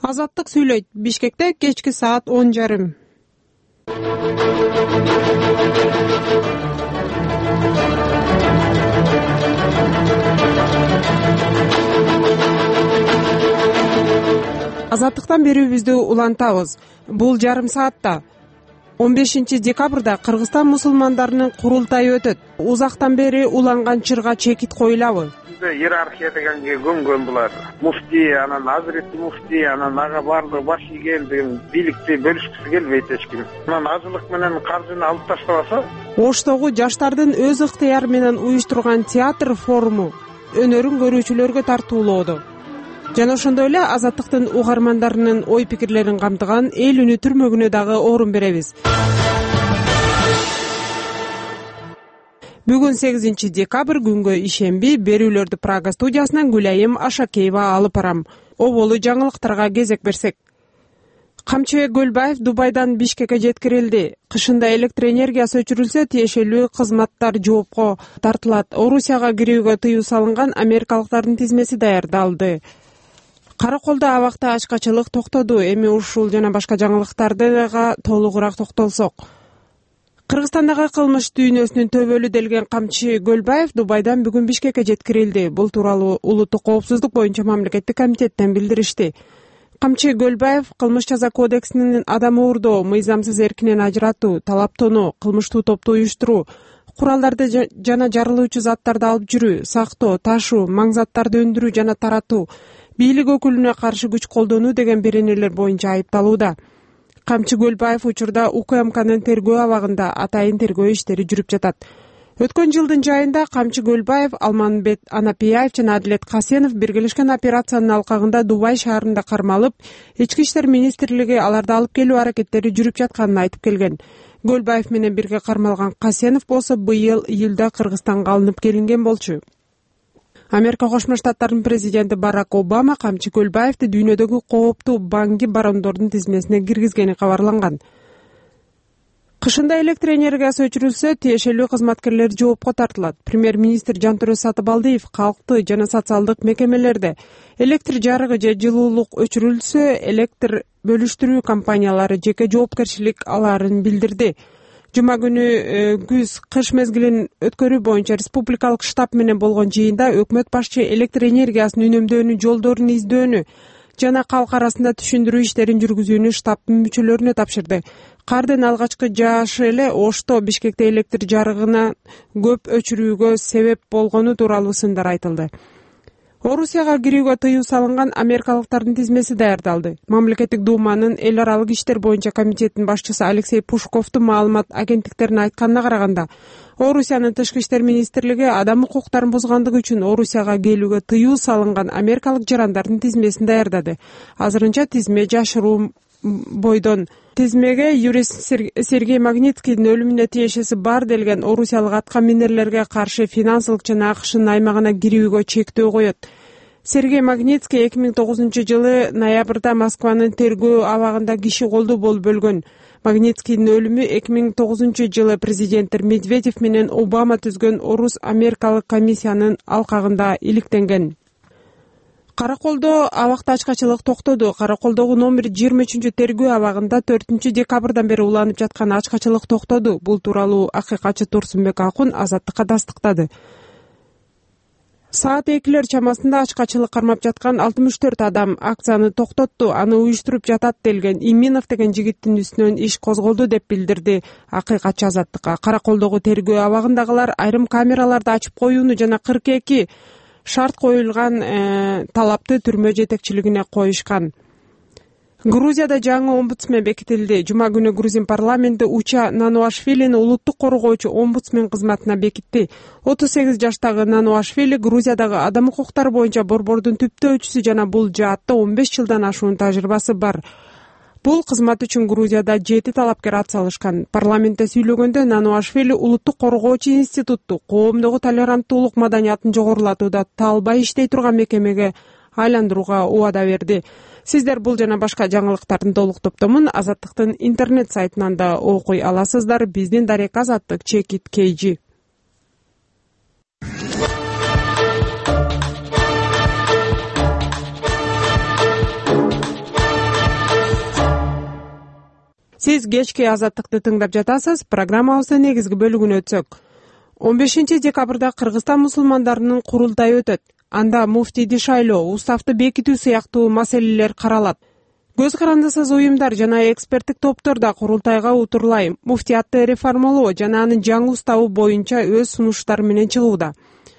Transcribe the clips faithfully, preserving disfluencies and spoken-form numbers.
Азаттык сүйлөйт. Бишкекте кечки саат он жарым. Азаттыктан берүүбүздү улантабыз. Бул жарым саатта он бешинчи декабрда Кыргызстан мусулмандарынын курултайы өтөт. Узактан бери уланган чырга чекит коюлабы? Иерархия дегенге көнгөн булар. Муфти, анан азиретти муфти, анан ага баардыгы баш ийген деген бийликти бөлүшкүсү келбейт эч ким. Анан азылык менен каржыны алып таштабаса, Оштогу жаштардын өз ыктыяры менен уюштурган театр форуму өнөрүн көрүүчүлөргө тартуулоодо. Жана ошондой эле Азаттыктын угармандарынын ой пикирлерин камтыган эл үнү түрмөгүнө дагы орун беребиз. Бүгүн сегизинчи декабрь күнгө ишемби берүүлөрдү Прага студиясынан Гүлайым Ашакеева алып барам. Оболу жаңылыктарга кезек берсек. Камчыбек Көлбаев Дубайдан Бишкекке жеткирилди. Кышында электр энергиясы өчүрүлсө, тиешелүү кызматтар жоопко тартылат. Орусияга кирүүгө тыюу салынган америкалыктардын тизмеси даярдалды. Караколдо абакта ачкачылык токтоду. Эми ушул жана башка жаңылыктарга толугураак токтолсок. Кыргызстандагы кылмыш дүйнөсүнүн төбөлү делген Камчы Көлбаев Дубайдан бүгүн Бишкекке жеткирилди. Бул тууралуу Улуттук коопсуздук боюнча мамлекеттик комитеттен билдиришти. Камчы Көлбаев кылмыш жаза кодексинин адам уурдоо, мыйзамсыз эркинен ажыратуу, талаптонуу, кылмыштуу топту уюштуруу, куралдарды жана жарылуучу заттарды алып жүрүү, сактоо, ташуу, маң заттарды өндүрүү жана таратуу, бийлик өкүлүнө каршы күч колдонуу деген беренелер боюнча айыпталууда. Камчы Көлбаев учурда УКМКнын тергөө абагында атайын тергөө иштери жүрүп жатат. Өткөн жылдын жайында Камчы Көлбаев, Алманбет Анапияев жана Адилет Касенов биргелешкен операциянын алкагында Дубай шаарында кармалып, Ички иштер министрлиги аларды алып келүү аракеттери жүрүп жатканын айтып келген. Көлбаев менен бирге кармалган Касенов болсо быйыл июлда Кыргызстанга алынып келинген болчу. Америка Кошмо Штаттарынын президенти Барак Обама Камчы Көлбаевди дүйнөдөгү кооптуу банги барондордун тизмесине киргизгени кабарланган. Кышында электр энергиясы өчүрүлсө, тиешелүү кызматкерлер жоопко тартылат. Премьер-министр Жантөрө Сатыбалдиев калкты жана социалдык мекемелерде электр жарыгы же жылуулук өчүрүлсө, электр бөлүштүрүү компаниялары жеке жоопкерчилик аларын билдирди. Жума күнү күз кыш мезгилин өткөрүү боюнча республикалык штаб менен болгон жыйында өкмөт башчы электр энергиясын үнөмдөөнүн жолдорун издөөнү жана калк арасында түшүндүрүү иштерин жүргүзүүнү штабтын мүчөлөрүнө тапшырды. Кардын алгачкы жаашы эле Ошто Бишкекте электр жарыгына көп өчүрүүгө себеп болгону тууралуу сындар айтылды. Орусияга кирүүгө тыюу салынган америкалыктардын тизмеси даярдалды. Мамлекеттик Думанын эл аралык иштер боюнча комитетинин башчысы Алексей Пушковдун маалымат агенттиктерине айтканына караганда, Орусиянын тышкы иштер министрлиги адам укуктарын бузгандыгы үчүн Орусияга келүүгө тыюу салынган америкалык жарандардын тизмесин даярдады. Азырынча тизме жашыруу бойдон. Тизмеге юрист Сергей Магнитскийдин өлүмүнө тиешеси бар делген орусиялык атка минерлерге каршы финансылык жана АКШнын аймагына кирүүгө чектөө коет. Сергей Магнитский эки миң тогузунчу жылы ноябрда Москванын тергөө абагында киши колдуу болуп өлгөн. Магнитскийдин өлүмү эки миң тогузунчу жылы президенттер Медведев менен Обама түзгөн орус-америкалык комиссиянын алкагында иликтенген. Караколдо абакта ачкачылык токтоду. Караколдогу номер жыйырма үчүнчү тергөө абагында төртүнчү декабрдан бери уланып жаткан ачкачылык токтоду. Бул тууралуу акыйкатчы Турсунбек Акун Азаттыкка тастыктады. Саат экилер чамасында ачкачылык кармап жаткан алтымыш төрт адам акцияны токтотту, аны уюштуруп жатат делген Иминов деген жигиттин үстүнөн иш козголду деп билдирди акыйкатчы Азаттыкка. Караколдогу тергөө абагындагылар айрым камераларды ачып коюуну жана кырк эки шарт коюлган э, талапты түрмө жетекчилигине коюшкан. Грузияда жаңы омбудсмен бекитилди. Жума күнү Грузин парламенти Уча Нануашвилини улуттук коргоочу омбудсмен кызматына бекитти. отуз сегиз жаштагы Нануашвили Грузиядагы адам укуктары боюнча борбордун түптөөчүсү жана бул жаатта он беш жылдан ашуун тажрыйбасы бар. Бул кызмат үчүн Грузияда жети талапкер ат салышкан. Парламентте сүйлөгөндө Нануашвили улуттук коргоочу институтту коомдогу толеранттуулук маданиятын жогорулатууда талбай иштей турган мекемеге айландырууга убада берди. Сиздер бул жана башка жаңылыктардын толук топтомун Азаттыктын интернет сайтынан да окуй аласыздар. Биздин дарек Азаттык чекит кейжи. Сиз кечки Азаттыкты тыңдап жатасыз. Программабыздын негизги бөлүгүнө өтсөк. он бешинчи декабрда Кыргызстан мусулмандарынын курултайы өтөт. Анда муфтийди шайлоо, уставды бекитүү сыяктуу маселелер каралат. Көз карандысыз уюмдар жана эксперттик топтор да курултайга утурлай муфтиятты реформалоо жана анын жаңы уставы боюнча өз сунуштары менен чыгууда.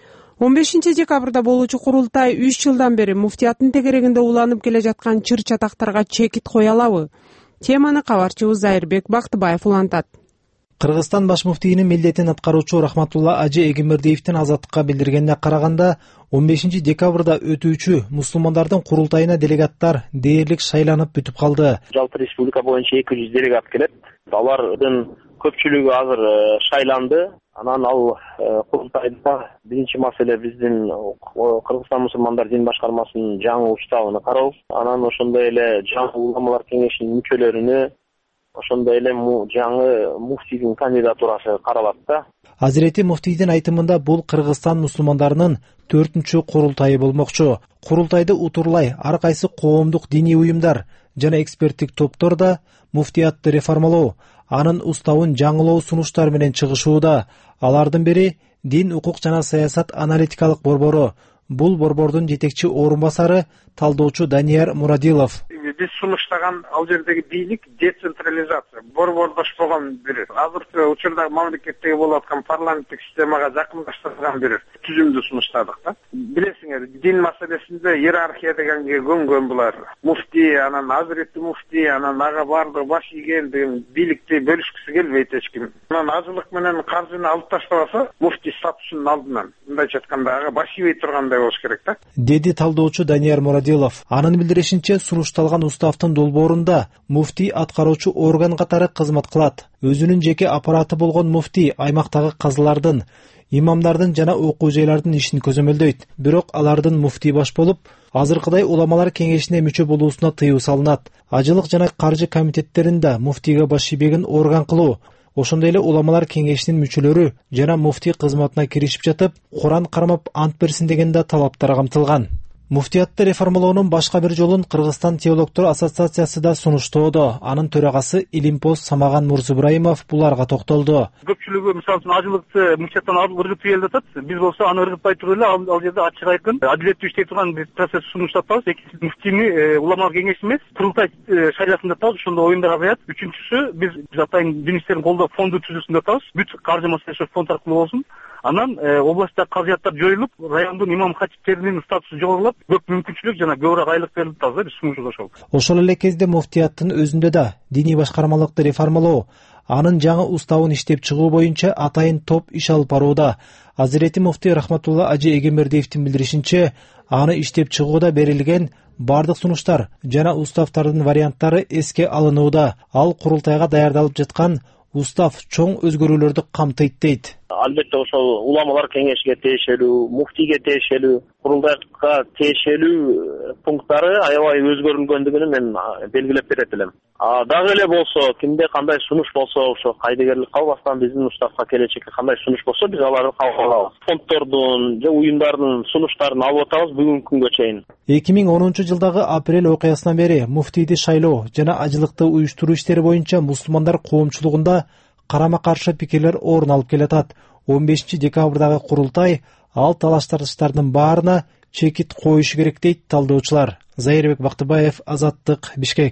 он бешинчи декабрда болуучу курултай үч жылдан бери муфтияттын тегерегинде уланып келе жаткан чыр чатактарга чекит кое алабы? Теманы кабарчыбыз Зайырбек Бактыбаев улантат. Кыргызстан баш муфтийинин милдетин аткаруучу Рахматулла Ажы Эгембердиевдин Азаттыкка билдиргенине караганда, он бешинчи декабрда өтүүчү мусулмандардын курултайына делегаттар дээрлик шайланып бүтүп калды. Жалпы республика боюнча эки жүз делегат келет. Алардын көпчүлүгү азыр шайланды. Анан ал курултайда биринчи маселе биздин Кыргызстан мусулмандар дин башкармасынын жаңы уставын кароо. Анан ошондой эле жаңы уламалар кеңешинин мүчөлөрүнө, ошондой эле жаңы муфтийдин кандидатурасы каралат да. Азирети муфтийдин айтымында бул Кыргызстан мусулмандарынын төртүнчү курултайы болмокчу. Курултайды утурлай ар кайсы коомдук диний уюмдар жана эксперттик топтор да муфтиятты реформалоо, анын уставын жаңылоо сунуштар менен чыгышууда. Алардын бири Дин, укук жана саясат аналитикалык борбору. Бул борбордун жетекчи орун басары талдоочу Данияр Мурадилов. Биз сунуштаган ал жердеги бийлик децентрализация, борбордошпогон бир азыркы учурда мамлекеттеги болуп аткан парламенттик системага жакындаштырган бир түзүмдү сунуштадык да. Билесиңер, дин маселесинде иерархия дегенге көнгөн булар. Муфтий, анан азирети муфтий, анан ага бардыгы баш ийген деген бийликти бөлүшкүсү келбейт эч ким. Анан ажылык менен каржыны алып таштабаса, муфтий статусунун алдынан, мындайча айтканда ага баш ийбей тургандай болуш керек да. Деди талдоочу Данияр Мурадилов. Анын билдиришинче, сунушталган уставдын долбоорунда муфтий аткаруучу орган катары кызмат кылат. Өзүнүн жеке аппараты болгон муфтий аймактагы казылардын, имамдардын жана окуу жайлардын ишин көзөмөлдөйт. Бирок алардын муфтий баш болуп, азыркыдай уламалар кеңешине мүчө болуусуна тыюу салынат. Ажылык жана каржы комитеттеринде муфтийге баш ийбеген орган кылуу, ошондой эле уламалар кеңешинин мүчөлөрү жана муфтий кызматына киришип жатып, Куран кармап ант берсин деген да талаптар камтылган. Муфтиятты реформалоонун башка бир жолун Кыргызстан теологдор ассоциациясы да сунуштоодо. Анын төрагасы Илимпоз Самаган Мурзубраимов буларга токтолду. Көпчүлүгү мисалы үчүн ажылыкты муфтияттан алып ыргытып келе жатат. Биз болсо аны ыргытпай туруп эле ал жерде ачык айкын адилеттүү иштей турган бир процесс сунуштап атабыз. Экинчиси муфтийни уламалар кеңеши эмес, курултай шайласын деп атабыз. Ошондо оюндар абыят. Үчүнчүсү биз Атайын дин иштерин колдоо фонду түзүлсүн деп атабыз. Бүт каржы маселеси фонд аркылуу болсун. Анан областтагы казыяттар жоюлуп, райондун имам хатиптеринин статусу жогорулуп, көп мүмкүнчүлүк жана көбүрөөк айлык берилип атабыз да, биз сунушубуз ошол. Ошол эле кезде муфтияттын өзүндө да диний башкармалыкты реформалоо, анын жаңы уставын иштеп чыгуу боюнча атайын топ иш алып барууда. Азирети муфтий Рахматулла Ажы Эгембердиевдин билдиришинче, аны иштеп чыгууда берилген бардык сунуштар жана уставдардын варианттары эске алынууда. Ал курултайга даярдалып жаткан устав чоң өзгөрүүлөрдү камтыйт дейт. Албетте ошол уламалар кеңешиге тиешелүү, муфтийге тиешелүү, курултайга тиешелүү пункттары аябай өзгөрүлгөндүгүн мен белгилеп берет элем. А дагы эле болсо, кимде кандай сунуш болсо, ошо кайдыгерлик калбастан биздин уставга келечекке кандай сунуш болсо, биз аларды кабыл алабыз. Фонддордун же уюмдардын сунуштарын алып атабыз бүгүнкү күнгө чейин. эки миң онунчу жылдагы апрель окуясынан бери муфтийди шайлоо жана ажылыкты уюштуруу иштери боюнча мусулмандар коомчулугунда карама-каршы пикирлер орун алып келатат. он бешинчи декабрдагы курултай ал талаш-тартыштардын баарына чекит коюшу керек дейт талдоочулар. Зайырбек Бактыбаев, Азаттык, Бишкек.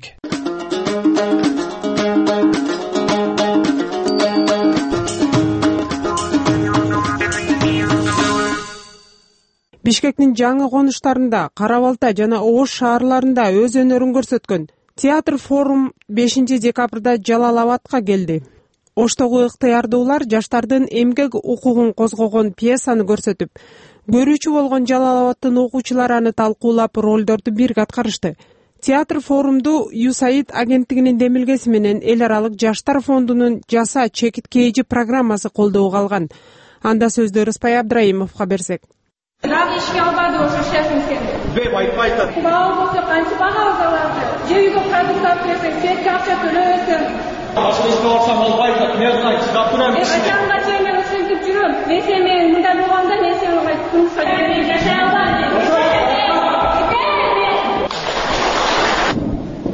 Бишкектин жаңы конуштарында, Кара Балта жана Ош шаарларында өз өнөрүн көрсөткөн театр форум бешинчи декабрда Жалал Абадка келди. Оштогу ыктыярдуулар жаштардын эмгек укугун козгогон пьесаны көрсөтүп, көрүүчү болгон Жалал Абадтын окуучулары аны талкуулап, ролдорду бирге аткарышты. Театр форумду ЮСАИД агенттигинин демилгеси менен эл аралык жаштар фондунун Жаса чекит кейжи программасы колдоого алган. Анда сөздү Рыспай Абдраимовго берсек. Равный ишке албады ошо честно сени. Беп айтпай атат. Баа болсо канча бага аларды? Же үйгө продукт алып келсең, сетке акча төлөбөсөң. Башка ишке барсам албай атат. Мен знаю, чыгап турам. Ачамга чейин мен ушинтип жүрөм. Мен сени мен мындай болгондо мен сени кайтып жашай албайм.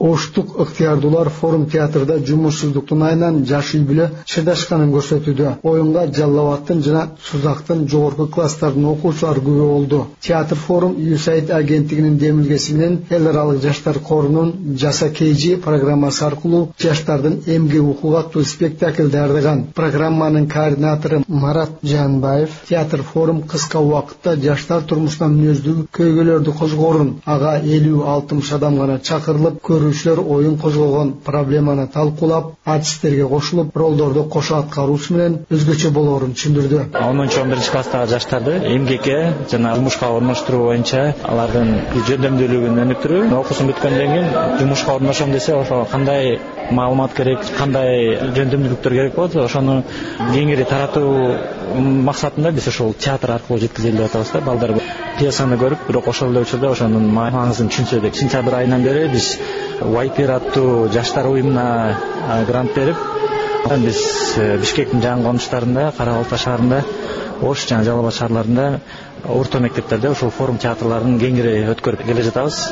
Оштук ыктыярдуулар форум театрда жумушсуздуктун айынан жашый биле чыдашканын көрсөтүүдө. Оюнга Жалал Абадтын жана Сузактын жогорку класстардын окуучулары күбө болду. Театр форум ю эс эй ай ди агенттигинин демилгеси менен эл аралык жаштар корунун Жаса Кейжи программасы аркылуу жаштардын эмгек укугу аттуу спектакль даярдаган. Программанын координатору Марат Жанбаев театр форум кыска убакытта жаштар турмушунан мүнөздүү көйгөйлөрдү козгоорун, ага элүү алтымыш адам гана чакырылып, көрүүчүлөр оюн козгогон проблеманы талкуулап, артисттерге кошулуп, ролдорду кошо аткаруусу менен өзгөчө болоорун түшүндүрдү. онунчу он биринчи класстагы жаштарды эмгекке жана жумушка орноштуруу боюнча алардын жөндөмдүүлүгүн өнүктүрүү, окуусун бүткөндөн кийин жумушка орношом десе, ошо кандай маалымат керек, кандай жөндөмдүүлүктөр керек болот, ошону кеңири таратуу максатында биз ошол театр аркылуу жеткизели деп атабыз да. Балдар пьесаны көрүп, бирок ошол эле учурда ошонун маңызын түшүнсө деп. Сентябрь айынан бери биз Вайпер аттуу жаштар уюмуна грант берип, биз Бишкектин жаңы конуштарында, Кара Балта шаарында, Ош жана Жалал Абад шаарларында, орто мектептерде ошол форум театрларын кеңири өткөрүп келе жатабыз.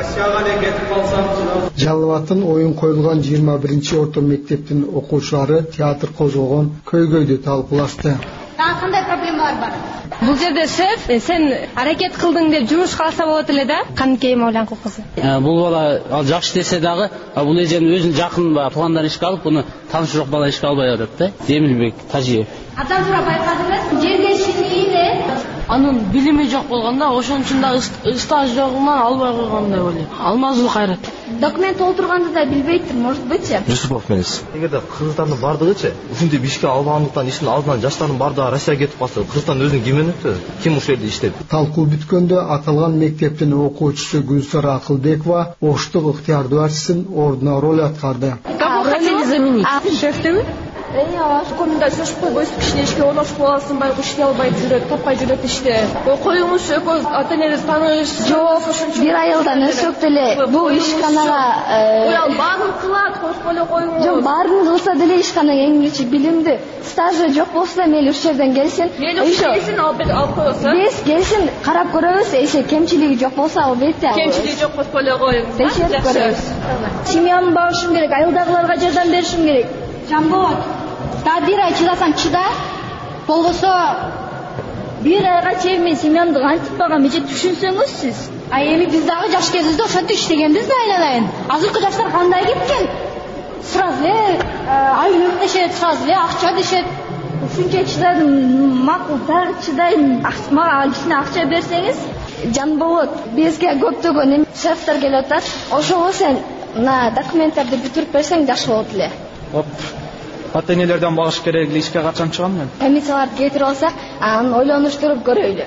Жалал Абадтын оюн коюлган жыйырма биринчи орто мектептин окуучулары театр козгогон көйгөйдү талкуулашты. Кандай проблемалар бар? Бул жерде шеф, сен аракет кылдың деп жумушка алса болот эле да? Каныкей Мавлянкул кызы. Бул бала ал жакшы десе дагы, бул эженин өзүнүн жакын ба туугандарын ишке алып, буну таанышы жок бала ишке албай атат да. Демилбек Тажиев. Адам сурап байкадыңыз, жергешин ийне. Анын билими жок болгондо, ошон үчүн да стаж жогунан албай койгон деп ойлойм. Алмазул Кайрат. Документ толтурганды да билбейт, может быть. Жусупов эмес. Эгерде кыргызстандын бардыгычы ушинтип ишке албагандыктан иштин алдынан жаштардын бардыгы Россияга кетип калса, Кыргызстан өзүн ким өнүктүрөт? Ким ушул жерде иштеп? Талкуу бүткөндө аталган мектептин окуучусу Гүлсара Акылбекова Оштук ыктыярдуу артисттин ордуна роль аткарды. Кого хотели заменить? Шефтеми? Эйе, школда чөшүп койбойсуң, кичине ишке оноштуп аласың, байкуш ишке албай жүрөт, таппай жүрөт иште. Коюңуз экөөз ата-энеңиз тааныш. Жок, бир айылдан өсөк деле бул ишканага Ой, ал баарын кылат, коюп эле коюңуз. Жок, баарын кылса деле ишканага эң кичи билимди. Стажы жок болсо мейли ушул жерден келсин. Мейли келсин, алып коесуң. Биз келсин, карап көрөбүз, эше кемчилиги жок болсо албетте. Кемчилиги жок болсо эле коюңуз. Текшерип көрөбүз. Семьямды багышым керек, айылдагыларга жардам беришим керек. Жамбот. Да бир ай чыдасаң чыда, болбосо бир айга чейин мен семьямды кантип багам, эже түшүнсөңүз сиз. А эми биз дагы жаш кезибизде ошентип иштегенбиз да айналайын. Азыркы жаштар кандай кеткен? Сразу эле айлык дешет, сразу эле акча дешет. Ушунча чыдадым, макул, дагы чыдайм. Мага кичине акча берсеңиз, Жанболот, бизге көптөгөн шефтер келип атат. Ошого сен мына документтерди бүтүрүп берсең жакшы болот эле. Ата-энелерден багыш керек эле, ишке качан чыгам мен? Комиссияларды кетирип алсак, анан ойлонуштуруп көрөйлү.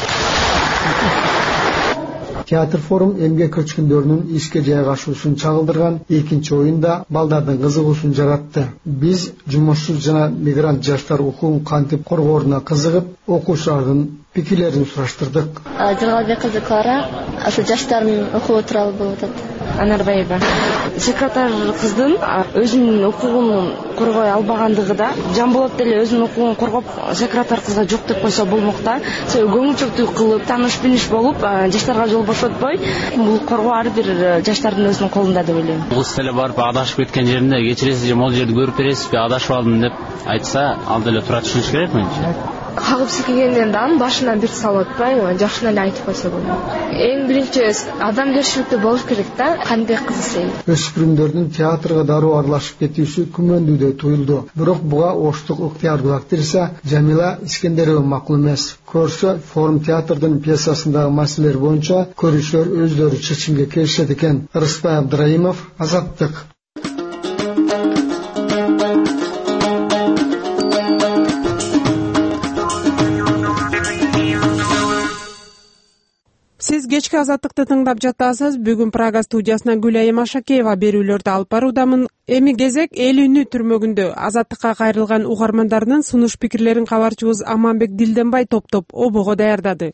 Театр форум эмгек көчкүндөрүнүн ишке жайгашуусун чагылдырган экинчи оюнда балдардын кызыгуусун жаратты. Биз жумушсуз жана мигрант жаштар укугун кантип коргооруна кызыгып, окуучулардын пикирлерин сураштырдык. Жалалбек кызы Клара, ошо жаштардын укугу тууралуу болуп атат. Анарбаева. Секретарь кыздын өзүнүн укугун коргой албагандыгы да, Жанболот деле өзүнүн укугун коргоп, секретарь кызга жок деп койсо болмок да. Себеби көңүлчүктүү кылып, таныш-биниш болуп, жаштарга жол бошотпой, бул коргоо ар бир жаштардын өзүнүн колунда деп ойлойм. Кыз деле барып адашып кеткен жеринде кечиресиз же могул жерди көрүп бересизби, адашып алдым деп айтса, ал деле туура түшүнүш керек менчи. Кагып силкегенден дан башына бир салып атпайбы, жакшына эле айтып койсо болот. Эң биринчи адамгерчиликтүү болуш керек да, кандай кыз сен. Өспүрүмдөрдүн театрга дароо аралашып кетүүсү күмөндүү туюлду. Бирок буга Оштук ыктыярдуу актриса Жамила Искендерова макул эмес. Көрсө, форум театрдын пьесасындагы маселелер боюнча көрүүчүлөр өздөрү чечимге келишет экен. Рыспай Абдраимов, Азаттык. Сиз кечки Азаттыкты тыңдап жатасыз. Бүгүн Прага студиясынан Гүлайым Ашакеева берүүлөрдү алып баруудамын. Эми кезек эл үнү түрмөгүндө Азаттыкка кайрылган угармандарынын сунуш пикирлерин кабарчыбыз Аманбек Дилденбай топтоп обого даярдады.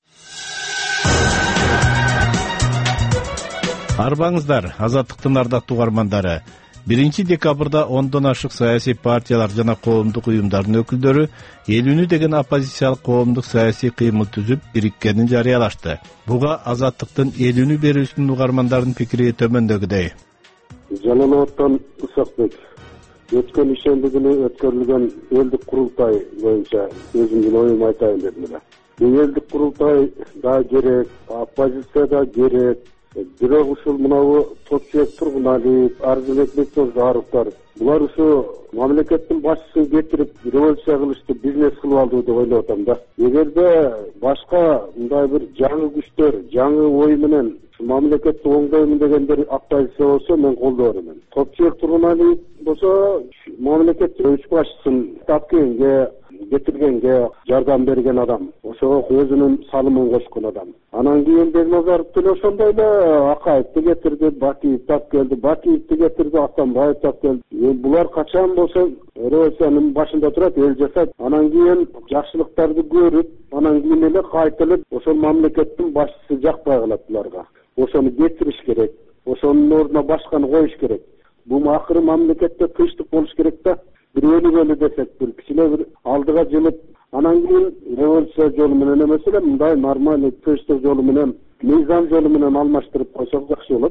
Арбаңыздар, Азаттыктын ардактуу угармандары. биринчи декабрда ондон ашык саясий партиялар жана коомдук уюмдардын өкүлдөрү эл үнү деген оппозициялык коомдук саясий кыймыл түзүп бириккенин жарыялашты. Буга Азаттыктын эл үнү берүүсүнүн угармандарынын пикири төмөндөгүдөй. Жалал Абадтан Ысакбек. Өткөн ишемби күнү өткөрүлгөн элдик курултай боюнча өзүмдүн оюмду айтайын дедим эле. Бул элдик курултай да керек, оппозиция да керек. Бирок ушул мынабу Топчубек Тургуналиев, Арзыбек Бектурзаровдор булар ушу мамлекеттин башчысын кетирип революция кылышты, бизнес кылып алды деп ойлоп атам да. Эгерде башка мындай бир жаңы күчтөр, жаңы ой менен мамлекетти оңдоймун дегендер оппозиция болсо мен колдоо берем. Топчубек Тургуналиев болсо мамлекеттин үч башчысын тапкенге, кетиргенге жардам берген адам, ошого өзүнүн салымын кошкон адам. Анан кийин Бекназаров деле ошондой эле Акаевди кетирди, Бакиев тап келди, Бакиевди кетирди, Атамбаев тап келди. Булар качан болсо революциянын башында турат, эл жасайт. Анан кийин жакшылыктарды көрүп, анан кийин эле кайтылып, ошол мамлекеттин башчысы жакпай калат буларга. Ошону кетириш керек, ошонун ордуна башканы коюш керек. Бул акыры мамлекетте тынчтык болуш керек да. Bir өлүгөлү десек, bir кичине bir алдыга жылып, анан кийин революция жолу менен эмес эле мындай нормальный тынчтык жолу менен, мыйзам жолу менен алмаштырып койсок жакшы болот.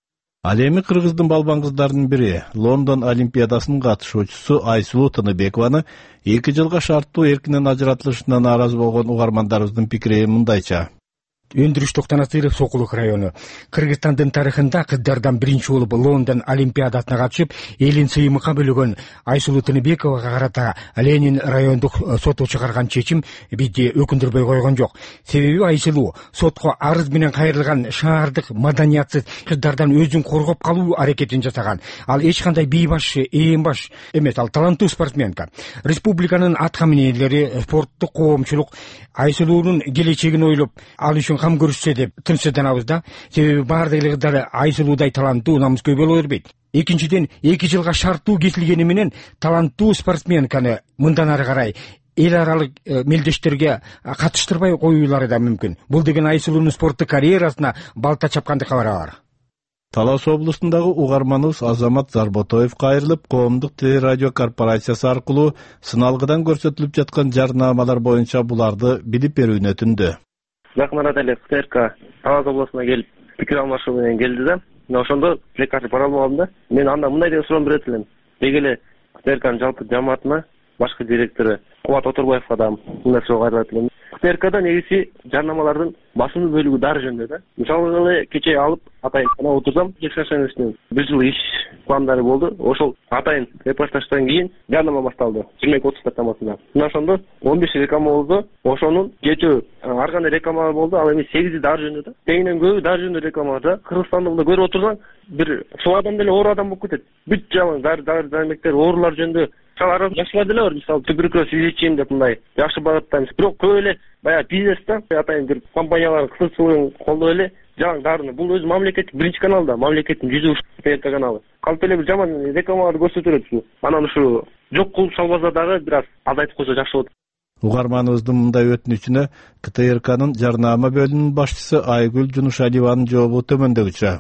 Ал эми кыргыздын балбан кыздарынын бири, Лондон Олимпиадасынын катышуучусу Айсулуу Тыныбекованы эки жылга шарттуу эркинен ажыратылышына нааразы болгон угармандарыбыздын пикири мындайча. Өндүрүш Токтонасыров Сокулук району. Кыргызстандын тарыхында кыздардан биринчи болуп Лондон Олимпиадасына катышып, элин сыймыкка бөлөгөн Айсулуу Тыныбековага карата Ленин райондук соту чыгарган чечим бизди өкүндүрбөй койгон жок. Себеби Айсулуу сотко арыз менен кайрылган шаардык маданиятсыз кыздардан өзүн коргоп калуу аракетин жасаган. Ал эч кандай бийбаш, ээн баш эмес, ал таланттуу спортсменка. Республиканын аткаминерлери, спорттук коомчулук Айсулуунун келечегин ойлоп, ал үчүн кам көрүшсө деп тынчсызданабыз да. Себеби баардык эле кыздар Айсулуудай таланттуу, намыскөй боло бербейт. Экинчиден, эки жылга шарттуу кесилгени менен таланттуу спортсменканы мындан ары карай эл аралык мелдештерге катыштырбай коюулары да мүмкүн. Бул деген Айсулуунун спорттук карьерасына балта чапкандыкка барабар. Талас облусундагы угарманыбыз Азамат Зарботоев кайрылып, коомдук телерадио корпорациясы аркылуу сыналгыдан көрсөтүлүп жаткан жарнамалар боюнча буларды билип берүүнү өтүндү. Жакын арада эле КТРК Талас облусуна келип пикир алмашуу менен келди да. Мен ошондо приказ бара алмадым да. Мен анда мындай деп суроо берет элем. Деги эле КТРКнын жалпы жамаатына, башкы директору Кубат Оторбаевга да мындай суроо кайрылат элем. КТРКда негизи жарнамалардын басымдуу бөлүгү дары жөнүндө да. Мисалы эле кече алып атайын гана отурсам, Жекшашевичтин бир жыл иш пландары болду. Ошол атайын репортаждан кийин жарнама башталды. жыйырма эки отуз статамасында. Мына ошондо он беш реклама болду. Ошонун жетөө ар кандай рекламалар болду. Ал эми сегизи дары жөнүндө да. Тегинен көбү дары жөнүндө рекламалар да. Кыргызстанда мында көрүп отурсаң, бир чул адам деле оор адам болуп кетет. Бүт жаман дары дары дармектер, оорулар жөнүндө чалар жакшылар деле бар. Мисалы туберкулез излечим деп мындай жакшы багыттайбыз. Бирок көп эле баягы бизнесте атайын бир компаниялар кызыкчылыгын колдоп эле жаңы дарыны. Бул өзү мамлекеттик биринчи каналда, мамлекеттин жүзү ТРТ каналы. Калп эле бир жаман рекламаларды көрсөтүп берет. Анан ушу жок кылып салбаса дагы бир аз азайтып койсо жакшы болот. Угарманыбыздын мындай өтүнүчүнө КТРКнын жарнама бөлүмүнүн башчысы Айгүл Жунушалиеванын жообу төмөндөгүчө.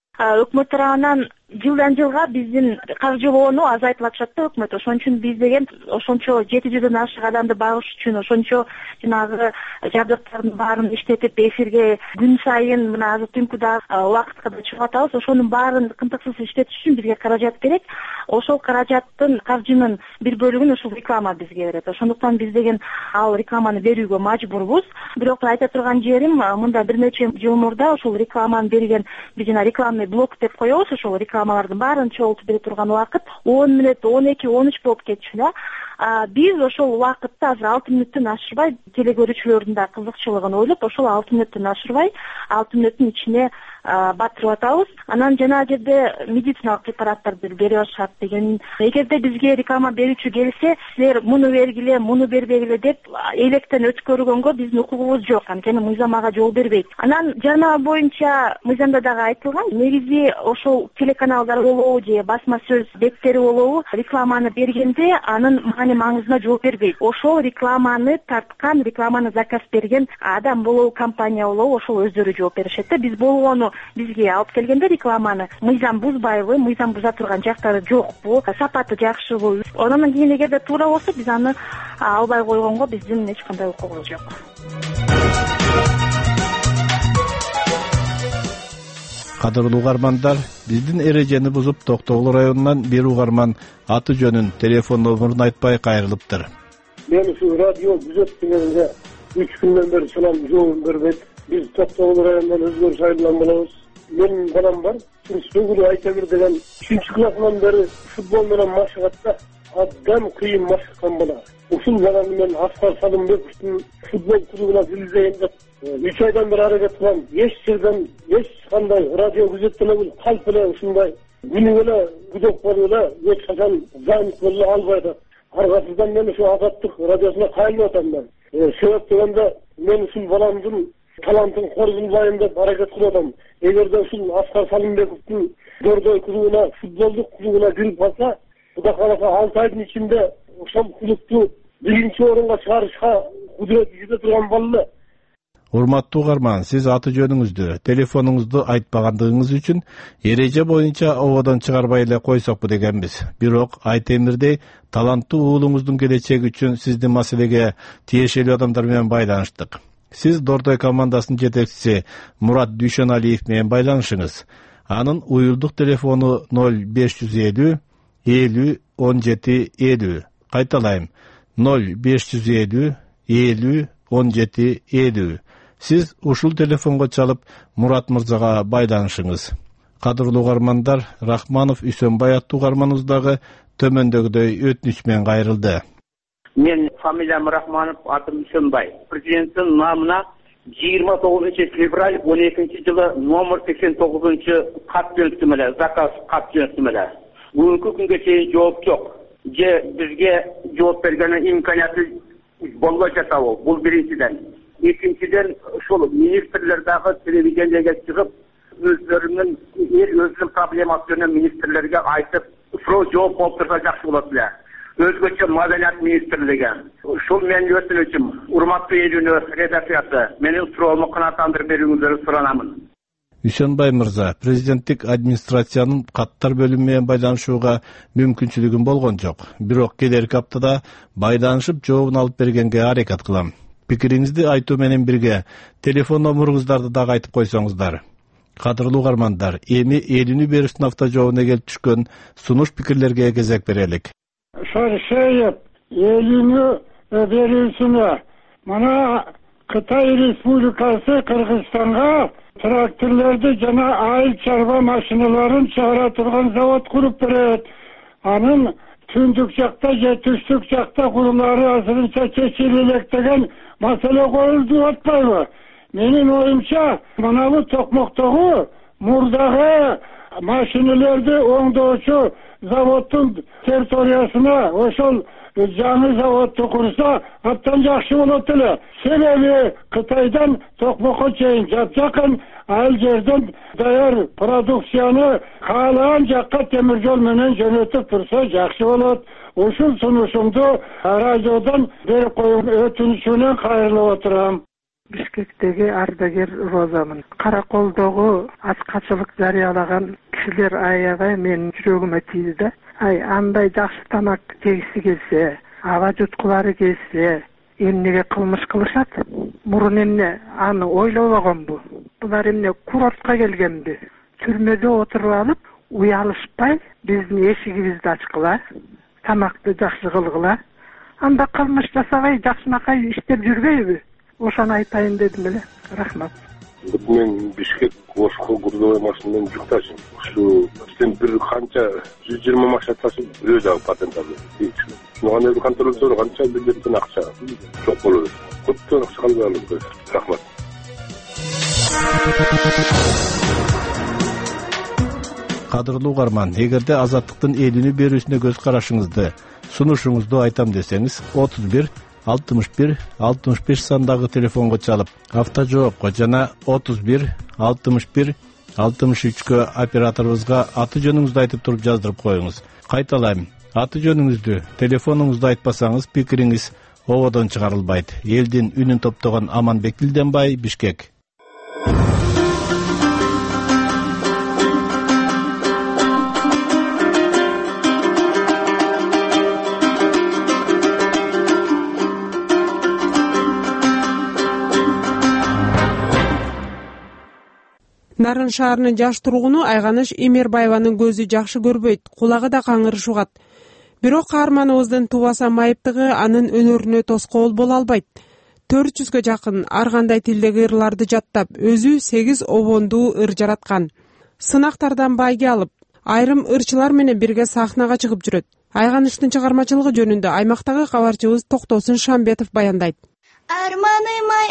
Өкмөт тарабынан жылдан жылга биздин каржылоону азайтып атышат да өкмөт. Ошон үчүн биз деген ошончо жети жүздөн ашык адамды багыш үчүн ошончо жанагы жабдыктардын баарын иштетип эфирге күн сайын мына азыр түнкүда убакытка да чыгып атабыз. Ошонун баарын кынтыксыз иштетиш үчүн бизге каражат керек. Ошол каражаттын, каржынын бир бөлүгүн ушул реклама бизге берет. Ошондуктан биз деген ал рекламаны берүүгө мажбурбуз. Бирок айта турган жерим, мында бир нече жыл мурда ушул рекламаны берген биз жана рекламный блок деп коебуз. Ошол рекламалардын баарын чогултуп бере турган убакыт он мүнөт, он эки, он үч болуп кетчү да. Биз ошол убакытта азыр алты мүнөттөн ашырбай телекөрүүчүлөрдүн да кызыкчылыгын ойлоп, ошол алты мүнөттөн ашырбай алты мүнөттүн ичине батырып атабыз. Анан жана жерде медициналык препараттарды берип атышат деген. Эгерде бизге реклама берүүчү келсе, силер муну бергиле, муну бербегиле деп электен өткөргөнгө биздин укугубуз жок. Анткени мыйзам ага жол бербейт. Анан жарнама боюнча мыйзамда дагы айтылган, негизи ошол телеканалдар болобу же басма сөз беттери болобу рекламаны бергенде анын маани маңызына жол бербейт. Ошол рекламаны тарткан, рекламаны заказ берген адам болобу, компания болобу, ошол өздөрү жооп беришет да. Биз болгону бизге алып келгенде рекламаны мыйзам бузбайбы, мыйзам буза турган жактары жокпу, сапаты жакшыбы. Анан кийин эгерде туура болсо биз аны албай койгонго биздин эч кандай укугубуз жок. Кадырлуу угармандар, биздин эрежени бузуп Токтогул районунан бир угарман аты жөнүн, телефон номурун айтпай кайрылыптыр. Мен ушу радио күзөт дегенге үч күндөн бери чалам, жообун бербейт. Биз Токтогул районунан өзгөрүш айылынан болобуз. Менин балам бар, Сөгүлү Айтемир деген үчүнчү классынан бери футбол менен машыгатта абдан кыйын машыккан бала. Ушул баланы мен Аскар Салымбековдун футбол клубуна киргизейин деп үч айдан бери аракет кылам. Эч жерден эч кандай радио күзөттөн эле калп эле ушундай күнү эле күзөт болуп эле эч качан занят боло албайт. Аргасыздан мен ушу Азаттык радиосуна кайрылып атам мен. Себеп дегенде мен ушул баламдын талантын корузулбайын деп аракет кылып атам. Эгерде ушул Аскар Салымбековдун Дордой клубуна, футболдук клубуна кирип калса, Кудай кааласа алты айдын ичинде ошол клубду биринчи орунга чыгарышка кудурети жете турган баллы. Урматтуу угарман, сиз аты жөнүңүздү, телефонуңузду айтпагандыгыңыз үчүн эреже боюнча ободон чыгарбай эле койсокпу дегенбиз. Бирок Айтемирдей таланттуу уулуңуздун келечеги үчүн сиздин маселеге тиешелүү адамдар менен байланыштык. Сиз Дордой командасынын жетекчиси Мурат Дүйшөналиев менен байланышыңыз. Анын уюлдук телефону ноль беш жүз элүү элүү он жети элүү. Кайталайм, ноль беш жүз элүү элүү он жети элүү. Сиз ушул телефонго чалып Мурат мырзага байланышыңыз. Кадырлуу угармандар, Рахманов Үсөнбай аттуу угарманыбыз дагы төмөндөгүдөй өтүнүч менен кайрылды. Мен фамилиям Рахманов, атым Үсөнбай. Президенттин намына жыйырма тогузунчу февраль он экинчи жылы номер сексен тогузунчу кат жөнөттүм эле, заказ кат жөнөттүм эле. Бүгүнкү күнгө чейин жооп жок. Же бизге жооп берген имканияты болбой жатабы? Бул биринчиден. Экинчиден, ушул министрлер дагы телевидениеге чыгып, өзлөрүнүн эл өзүнүн проблемасы жөнүндө министрлерге айтып, суроо жооп болуп турса жакшы болот эле. Өзгөчө маданият министрлиги. Ушул менин өтүнүчүм. Урматтуу эл үнү редакциясы, менин суроомду канааттандырып берүүңүздөрү суранамын. Үсөнбай мырза, президенттик администрациянын каттар бөлүмү менен байланышууга мүмкүнчүлүгүм болгон жок. Бирок келерки аптада байланышып жообун алып бергенге аракет кылам. Пикириңизди айтуу менен бирге телефон номуруңуздарды дагы айтып койсоңуздар. Кадырлуу угармандар, эми элүүнү берүүсүн автожообуна келип түшкөн сунуш пикирлерге кезек берелик. Шаршеев элүүнү берүүсүнө мына Кытай Республикасы Кыргызстанга тракторлорду жана айыл чарба машиналарын чыгара турган завод куруп берет. Анын түндүк жакта же түштүк жакта курулары азырынча чечиле элек деген маселе коюлуп атпайбы? Менин оюмча, мынабу Токмоктогу мурдагы машиналарды оңдоочу заводдун территориясына ошол жаңы заводду курса абдан жакшы болот эле. Себеби Кытайдан Токмокко чейин жапжакын айыл жерден даяр продукцияны каалаган жакка темир жол менен жөнөтүп турса жакшы болот. Ушул сунушумду радиодон берип коюп өтүнүшүнөн кайрылып отурам. Бишкектеги ардагер Розамын. Караколдогу ачкачылык жарыялаган кишилер аябай менин жүрөгүмө тийди да. Ай, андай жакшы тамак жегиси келсе, аба жуткулары келсе, эмнеге кылмыш кылышат? Мурун эмне аны ойлобогонбу? Булар эмне курортко келгенби? Түрмөдө отуруп алып, уялышпай биздин эшигибизди ачкыла, тамакты жакшы кылгыла. Анда кылмыш жасабай жакшынакай иштеп жүрбөйбү? Ошону айтайын дедим эле. Рахмат. Мен Бишкек Ошко грузовой машинадан жүк ташыйм. Ушу сен бир канча жүз жыйырма машина ташып, бирөө дагы патент алды. Мага эми контролдор канча бирден акча жок болот. Көптөн акча калган. Рахмат. Кадырлуу угарман, эгерде Азаттыктын элүүнү берүүсүнө көз карашыңызды, сунушуңузду айтам десеңиз, отуз бир алтымыш бир алтымыш беш сандагы телефонго чалып, автожоопко жана отуз бир алтымыш бир алтымыш үчкө операторубузга аты жөнүңүздү айтып туруп жаздырып коюңуз. Кайталайм, аты жөнүңүздү, телефонуңузду айтпасаңыз пикириңиз ободон чыгарылбайт. Элдин үнүн топтогон Аманбек Билденбай, Бишкек. Нарын шаарынын жаш тургуну Айганыш Эмербаеванын көзү жакшы көрбөйт, кулагы да каңырыш угат. Бирок каарманыбыздын тубаса майыптыгы анын өнөрүнө тоскоол боло албайт. төрт жүзгө жакын ар кандай тилдеги ырларды жаттап, өзү сегиз обондуу ыр жараткан. Сынактардан байге алып, айрым ырчылар менен бирге сахнага чыгып жүрөт. Айганыштын чыгармачылыгы жөнүндө аймактагы кабарчыбыз Токтосун Шамбетов баяндайт. Арманым ай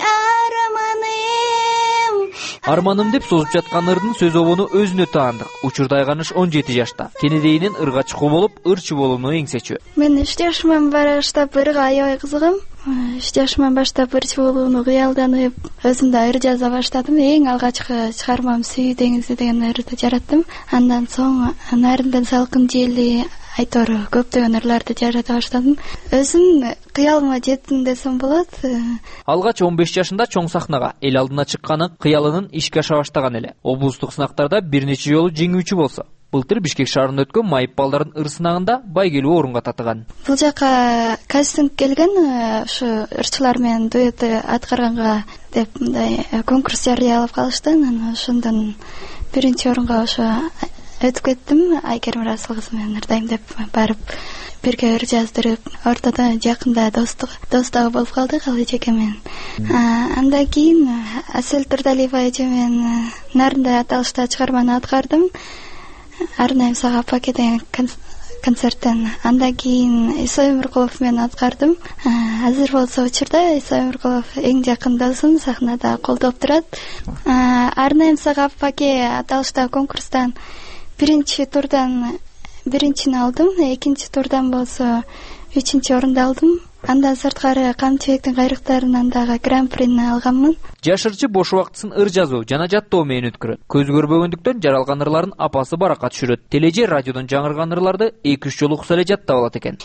арманым. Арманым деп созуп жаткан ырдын сөз обону өзүнө таандык. Учурда Айганыш он жети жашта. Кенедейинин ырга чыкуу болуп, ырчы болууну эңсечү. Мен үч жашыман баштап ырга аябай кызыгам. үч жашыман баштап ырчы болууну кыялданып, өзүм да ыр жаза баштадым. Эң алгачкы чыгармам Сүй деңизи деген ырды жараттым. Андан соң Нарындын салкын жели, айтор көптөгөн ырларды жарата баштадым. Өзүм кыялыма жеттим десем болот. Алгач он беш жашында чоң сахнага эл алдына чыкканы кыялынын ишке аша баштаган эле. Облустук сынактарда бир нече жолу жеңүүчү болсо, былтыр Бишкек шаарында өткөн майып балдардын ыр сынагында байгелүү орунга татыган. Бул жака кастинг келген, ушу ырчылар менен дуэт аткарганга деп мындай конкурс жарыялап калышты. Анан ошондон биринчи орунга ошо өтүп кеттим. Айкерим Расыл кызы менен ырдайм деп барып бирге ыр жаздырып, ортодо жакында достук достук болуп калдык ал эжеке менен. Андан кийин Асель Турдалиева эже менен Нарында аталышта чыгарманы аткардым. Арнайым сага паке деген концерттен. Андан кийин Исай Өмүркулов менен аткардым. Азыр болсо учурда Исай Өмүркулов эң жакын досум, сахнада колдоп турат. Арнайым сага паке аталышта конкурстан биринчи турдан биринчини алдым, экинчи турдан болсо үчүнчү орунду алдым. Андан сырткары Камчыбектин кайрыктарынан дагы гран-прини алганмын. Жаш ырчы бош убактысын ыр жазуу жана жаттоо менен өткөрөт. Көз көрбөгөндүктөн жаралган ырларын апасы баракка түшүрөт. Тележе радиодон жаңырган ырларды эки үч жолу укса эле жаттап алат экен.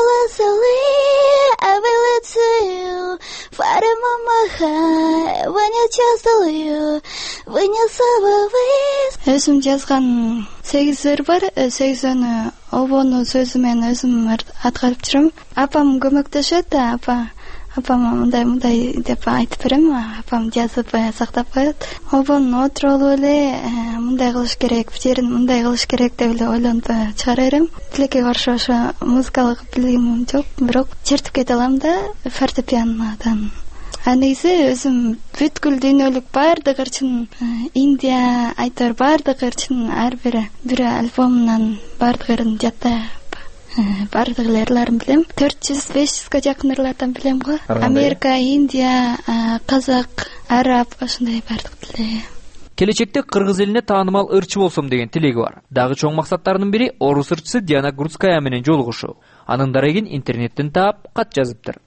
Өзүм жазган сегиз ыр бар, сегизөөнү обону сөзү менен өзүм аткарып жүрөм. Апам көмөктөшөт, апа апам мындай мындай деп айтып берем. Апам жазып сактап коет. Обону отуруп эле мындай кылыш керек, жерин мындай кылыш керек деп эле ойлонуп чыгара берем. Тилекке каршы ошо музыкалык билимим жок, бирок чертип кете алам да фортепианодан. А негизи өзүм бүткүл дүйнөлүк баардык ырчын, Индия, айтор баардык ырчын ар бир бир альбомунан баардык ырын жаттап, баардык ырларын билем. төрт жүз беш жүзгө жакын ырлардан билем го. Америка, Индия, казак, араб, ошондой баардык тилде. Келечекте Кыргыз элине таанымал ырчы болсом деген тилеги бар. Дагы чоң максаттарынын бири орус ырчысы Диана Грудская менен жолугушуу. Анын дарегин интернеттен таап, кат жазыптыр.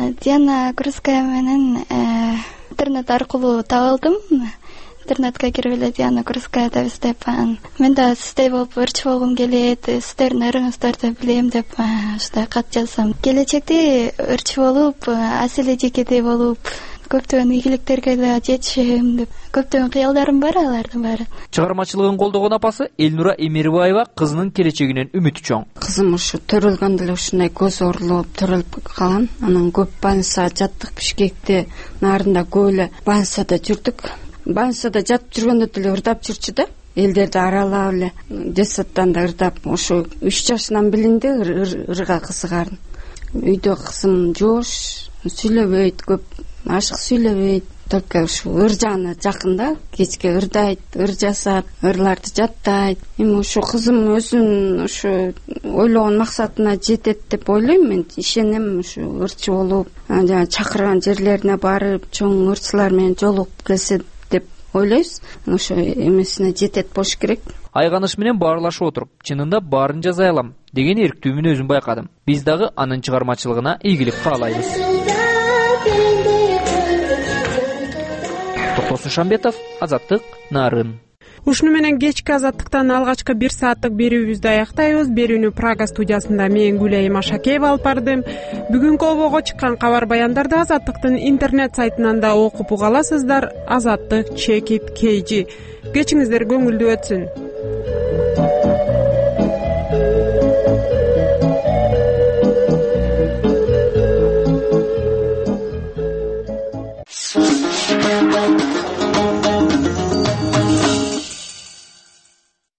Диана Грудская менен интернет аркылуу табылдым. Интернетке кирип эле Диана Грудская деп издеп, мен да сиздей болуп ырчы болгум келет, сиздердин ырыңыздарды билем деп ушундай кат жазсам. Келечекте ырчы болуп, Асель эжекедей болуп, көптөгөн ийгиликтерге да жетишем деп көптөгөн кыялдарым бар, алардын баары. Чыгармачылыгын колдогон апасы Элнура Эмербаева кызынын келечегинен үмүтү чоң. Кызым ушу төрөлгөндө эле ушундай көз оорулуп төрөлүп калган. Анан көп больница жаттык, Бишкекте, Нарында көп эле больницада жүрдүк. Больницада жатып жүргөндө деле ырдап жүрчү да. Элдерди аралап эле, детсадтан да ырдап, ошо үч жашынан билинди ырга кызыгарын. Үйдө кызым жоош, сүйлөбөйт, көп ашык сүйлөбөйт, только ушу ыр жагына жакын да, кечке ырдайт, ыр жазат, ырларды жаттайт. Эми ушу кызым өзүнүн ушу ойлогон максатына жетет деп ойлойм мен. Ишенем, ушу ырчы болуп, жана чакырган жерлерине барып, чоң ырчылар менен жолугуп келсе деп ойлойбуз. Ошо эмесине жетет болуш керек. Айганыш менен баарлашып отуруп, чынында баарын жазай алам деген эрктүүмүн өзүм байкадым. Биз дагы анын чыгармачылыгына ийгилик каалайбыз. Токтосун Шамбетов, Азаттык, Нарын. Ушуну менен кечки Азаттыктан алгачкы бир сааттык берүүбүздү аяктайбыз. Берүүнү Прага студиясында мен Гүлайым Ашакеева алып бардым. Бүгүнкү обого чыккан кабар баяндарды Азаттыктын интернет сайтынан да окуп уга аласыздар. Азаттык чекит кейжи. Кечиңиздер көңүлдүү өтсүн.